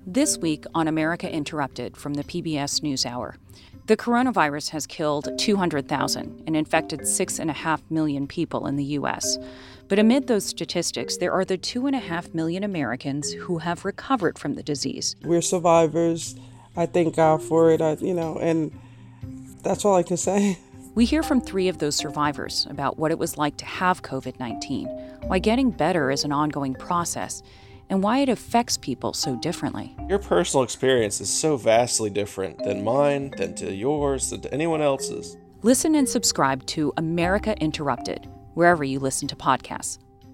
This week on America Interrupted from the PBS NewsHour, the coronavirus has killed 200,000 and infected 6.5 million people in the U.S. But amid those statistics, there are the 2.5 million Americans who have recovered from the disease. We're survivors. I thank God for it, and that's all I can say. We hear from 3 of those survivors about what it was like to have COVID-19, why getting better is an ongoing process, and why it affects people so differently. Your personal experience is so vastly different than mine, than to yours, than to anyone else's. Listen and subscribe to America Interrupted, wherever you listen to podcasts.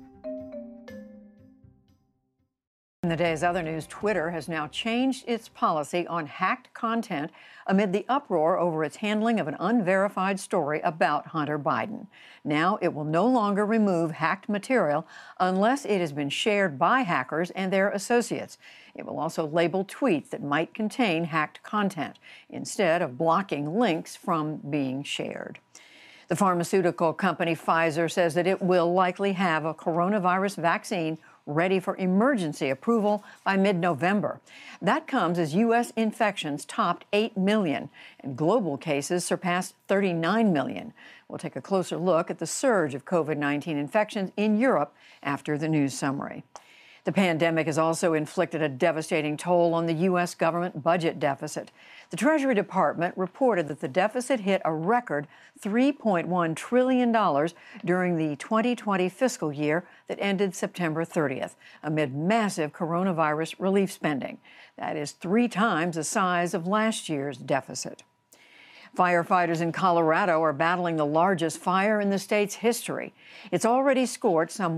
In the day's other news, Twitter has now changed its policy on hacked content amid the uproar over its handling of an unverified story about Hunter Biden. Now it will no longer remove hacked material unless it has been shared by hackers and their associates. It will also label tweets that might contain hacked content instead of blocking links from being shared. The pharmaceutical company Pfizer says that it will likely have a coronavirus vaccine ready for emergency approval by mid-November. That comes as U.S. infections topped 8 million and global cases surpassed 39 million. We'll take a closer look at the surge of COVID-19 infections in Europe after the news summary. The pandemic has also inflicted a devastating toll on the U.S. government budget deficit. The Treasury Department reported that the deficit hit a record $3.1 trillion during the 2020 fiscal year that ended September 30th, amid massive coronavirus relief spending. That is 3 times the size of last year's deficit. Firefighters in Colorado are battling the largest fire in the state's history. It's already scorched some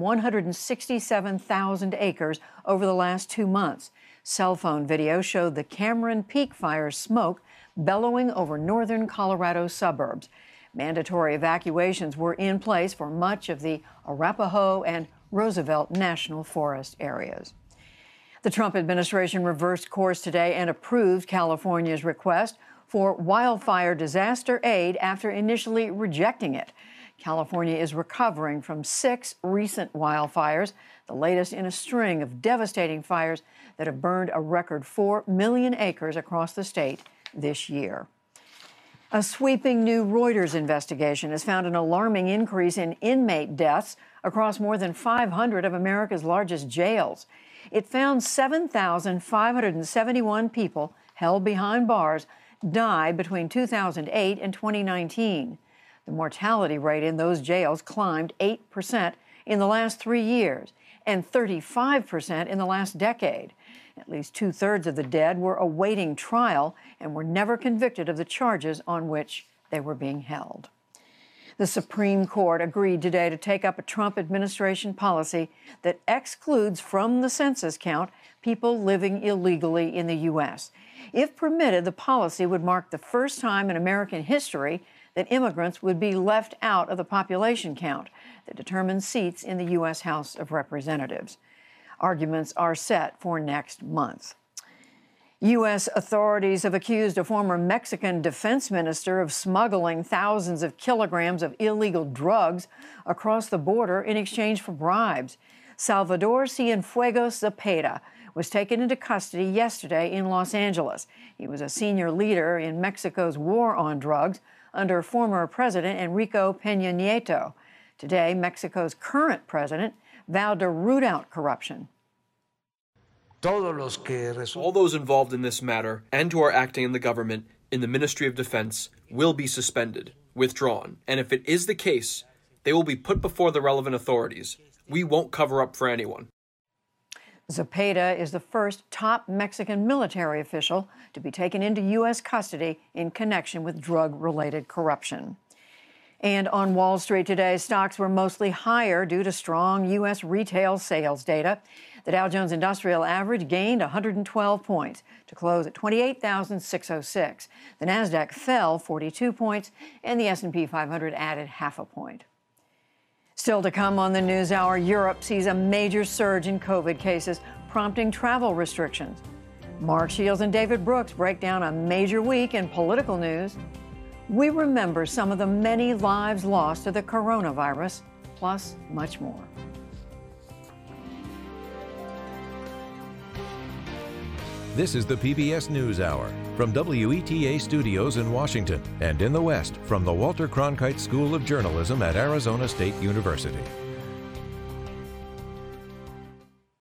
167,000 acres over the last 2 months. Cell phone video showed the Cameron Peak Fire's smoke bellowing over northern Colorado suburbs. Mandatory evacuations were in place for much of the Arapahoe and Roosevelt National Forest areas. The Trump administration reversed course today and approved California's request for wildfire disaster aid after initially rejecting it. California is recovering from 6 recent wildfires, the latest in a string of devastating fires that have burned a record 4 million acres across the state this year. A sweeping new Reuters investigation has found an alarming increase in inmate deaths across more than 500 of America's largest jails. It found 7,571 people held behind bars died between 2008 and 2019. The mortality rate in those jails climbed 8% in the last 3 years and 35% in the last decade. At least 2/3 of the dead were awaiting trial and were never convicted of the charges on which they were being held. The Supreme Court agreed today to take up a Trump administration policy that excludes from the census count people living illegally in the U.S. If permitted, the policy would mark the first time in American history that immigrants would be left out of the population count that determines seats in the U.S. House of Representatives. Arguments are set for next month. U.S. authorities have accused a former Mexican defense minister of smuggling thousands of kilograms of illegal drugs across the border in exchange for bribes. Salvador Cienfuegos Zepeda was taken into custody yesterday in Los Angeles. He was a senior leader in Mexico's war on drugs under former President Enrique Peña Nieto. Today, Mexico's current president vowed to root out corruption. All those involved in this matter and who are acting in the government in the Ministry of Defense will be suspended, withdrawn, and if it is the case, they will be put before the relevant authorities. We won't cover up for anyone. Zepeda is the first top Mexican military official to be taken into U.S. custody in connection with drug-related corruption. And on Wall Street today, stocks were mostly higher due to strong U.S. retail sales data. The Dow Jones Industrial Average gained 112 points to close at 28,606. The Nasdaq fell 42 points, and the S&P 500 added half a point. Still to come on the NewsHour, Europe sees a major surge in COVID cases, prompting travel restrictions. Mark Shields and David Brooks break down a major week in political news. We remember some of the many lives lost to the coronavirus, plus much more. This is the PBS NewsHour from WETA Studios in Washington and in the West from the Walter Cronkite School of Journalism at Arizona State University.